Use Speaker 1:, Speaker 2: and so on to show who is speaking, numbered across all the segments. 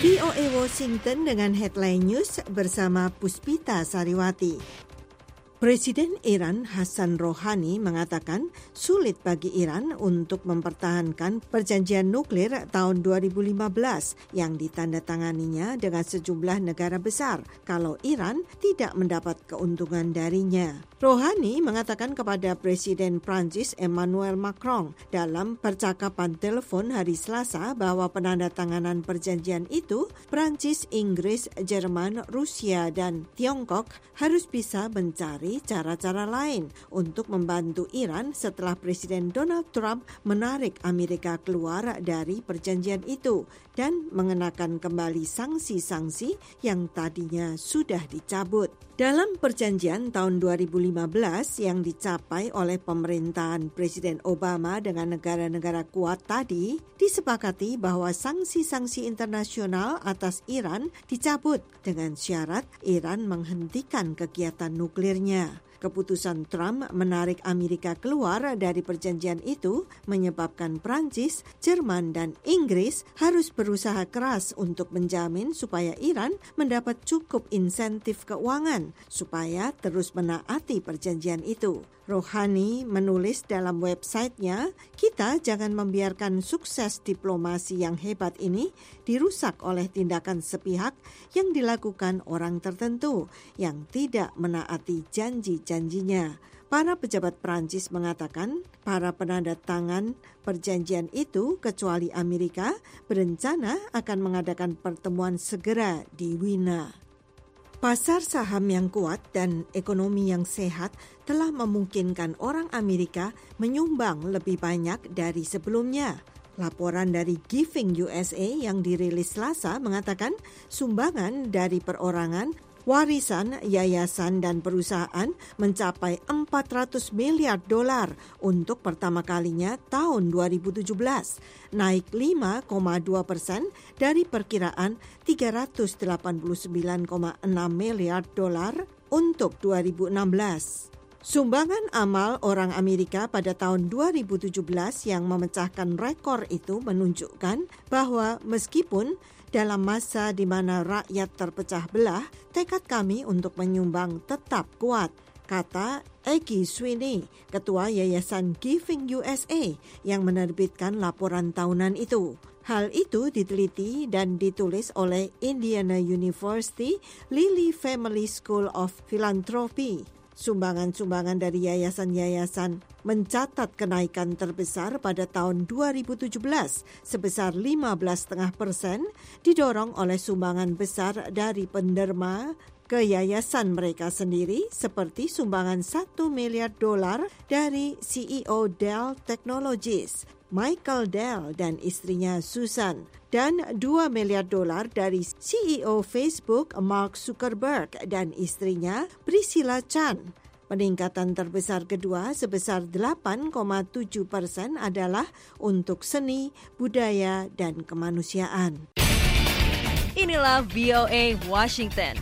Speaker 1: VOA Washington dengan headline news bersama Puspita Sariwati. Presiden Iran Hassan Rouhani mengatakan sulit bagi Iran untuk mempertahankan perjanjian nuklir tahun 2015 yang ditandatanganinya dengan sejumlah negara besar kalau Iran tidak mendapat keuntungan darinya. Rouhani mengatakan kepada Presiden Prancis Emmanuel Macron dalam percakapan telepon hari Selasa bahwa penandatanganan perjanjian itu Prancis, Inggris, Jerman, Rusia, dan Tiongkok harus bisa mencari cara-cara lain untuk membantu Iran setelah Presiden Donald Trump menarik Amerika keluar dari perjanjian itu dan mengenakan kembali sanksi-sanksi yang tadinya sudah dicabut. Dalam perjanjian tahun 2015 yang dicapai oleh pemerintahan Presiden Obama dengan negara-negara kuat tadi, disepakati bahwa sanksi-sanksi internasional atas Iran dicabut dengan syarat Iran menghentikan kegiatan nuklirnya. Keputusan Trump menarik Amerika keluar dari perjanjian itu menyebabkan Prancis, Jerman, dan Inggris harus berusaha keras untuk menjamin supaya Iran mendapat cukup insentif keuangan supaya terus menaati perjanjian itu. Rouhani menulis dalam websitenya, kita jangan membiarkan sukses diplomasi yang hebat ini dirusak oleh tindakan sepihak yang dilakukan orang tertentu yang tidak menaati janji-janjinya. Para pejabat Prancis mengatakan para penandatangan perjanjian itu kecuali Amerika berencana akan mengadakan pertemuan segera di Wina. Pasar saham yang kuat dan ekonomi yang sehat telah memungkinkan orang Amerika menyumbang lebih banyak dari sebelumnya. Laporan dari Giving USA yang dirilis Selasa mengatakan sumbangan dari perorangan, warisan, yayasan, dan perusahaan mencapai $400 miliar untuk pertama kalinya tahun 2017, naik 5,2% dari perkiraan $389,6 miliar untuk 2016. Sumbangan amal orang Amerika pada tahun 2017 yang memecahkan rekor itu menunjukkan bahwa meskipun dalam masa di mana rakyat terpecah belah, tekad kami untuk menyumbang tetap kuat, kata Egi Sweeney, Ketua Yayasan Giving USA yang menerbitkan laporan tahunan itu. Hal itu diteliti dan ditulis oleh Indiana University Lilly Family School of Philanthropy. Sumbangan-sumbangan dari yayasan-yayasan mencatat kenaikan terbesar pada tahun 2017 sebesar 15,5%, didorong oleh sumbangan besar dari penderma ke yayasan mereka sendiri seperti sumbangan $1 miliar dari CEO Dell Technologies, Michael Dell dan istrinya Susan, dan $2 miliar dari CEO Facebook Mark Zuckerberg dan istrinya Priscilla Chan. Peningkatan terbesar kedua sebesar 8,7% adalah untuk seni, budaya, dan kemanusiaan.
Speaker 2: Inilah VOA Washington.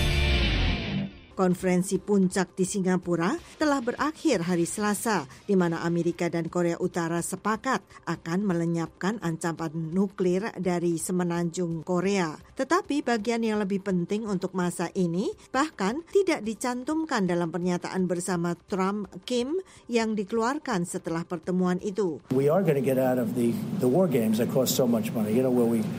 Speaker 1: Konferensi puncak di Singapura telah berakhir hari Selasa, di mana Amerika dan Korea Utara sepakat akan melenyapkan ancaman nuklir dari semenanjung Korea. Tetapi bagian yang lebih penting untuk masa ini bahkan tidak dicantumkan dalam pernyataan bersama Trump-Kim yang dikeluarkan setelah pertemuan itu.
Speaker 3: We are going to get out of the war games that cost so much money, where we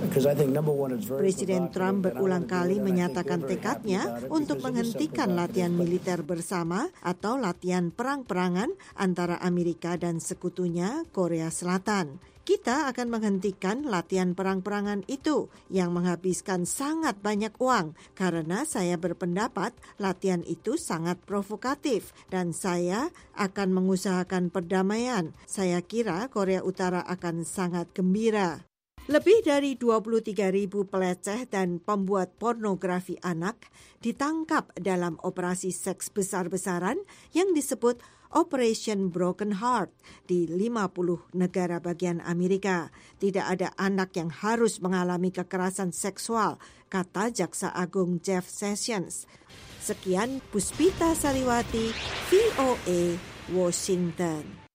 Speaker 1: Presiden Trump berulang kali menyatakan tekadnya untuk menghentikan latihan militer bersama atau latihan perang-perangan antara Amerika dan sekutunya Korea Selatan. Kita akan menghentikan latihan perang-perangan itu yang menghabiskan sangat banyak uang karena saya berpendapat latihan itu sangat provokatif dan saya akan mengusahakan perdamaian. Saya kira Korea Utara akan sangat gembira. Lebih dari 23.000 peleceh dan pembuat pornografi anak ditangkap dalam operasi seks besar-besaran yang disebut Operation Broken Heart di 50 negara bagian Amerika. Tidak ada anak yang harus mengalami kekerasan seksual, kata Jaksa Agung Jeff Sessions. Sekian Puspita Sariwati, VOA, Washington.